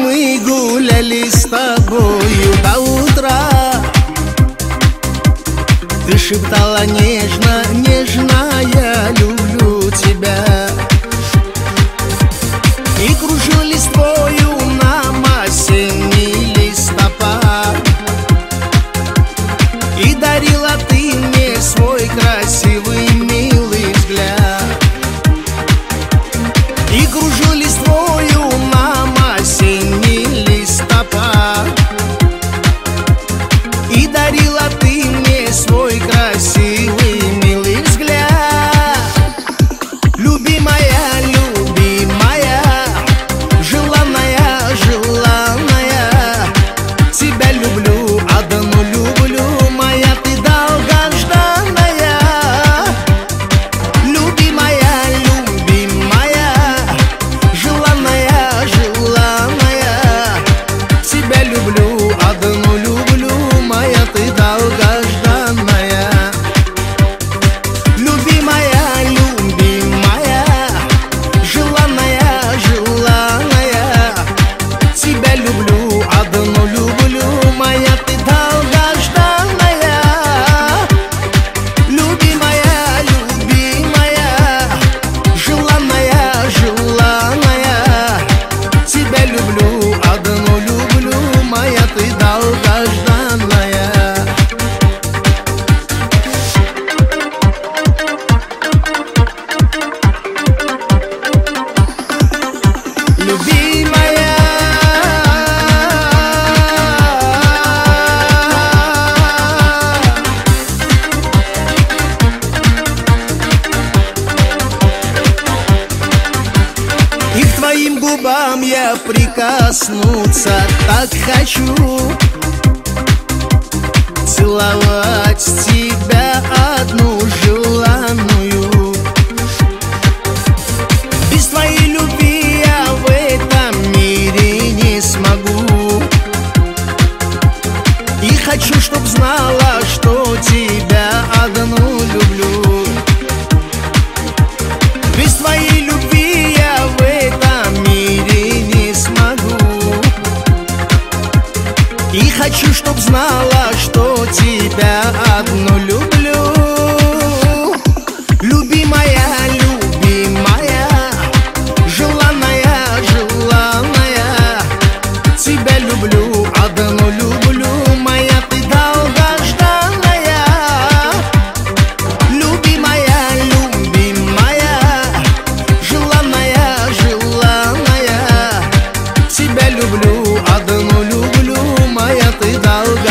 мы гуляли с тобою до утра. Ты шептала нежно, нежно, я люблю тебя. И кружил листвою нам осенний листопад. И дарила ты мне свой красивый, милый взгляд. И кружил листвою нам осенний листопад. И дарила ты мне свой красивый, милый взгляд. Любимая, любимая, желанная, желанная, тебя люблю, одну люблю, моя ты долгожданная. Любимая, любимая, желанная, желанная, тебя люблю, одну люблю, моя ты долгожданная. Любимая, любимая, желанная, желанная, тебя люблю, одну люблю, моя ты долгожданная. Любимая, любимая, желанная, желанная, тебя люблю, одну люблю, моя ты долгожданная. Любимая, и к твоим губам я прикоснуться так хочу, целовать тебя одну желанную. Без твоей любви я в этом мире не смогу. И хочу, чтоб знала, что тебя одну люблю. Без твоей любви я в этом мире не смогу. И хочу, чтоб знала, что тебя одну люблю. Любимая, любимая, желанная, желанная, тебя люблю, одну люблю, моя ты долгожданная. Любимая, любимая, желанная, желанная, тебя люблю, одну люблю, моя ты долгожданная.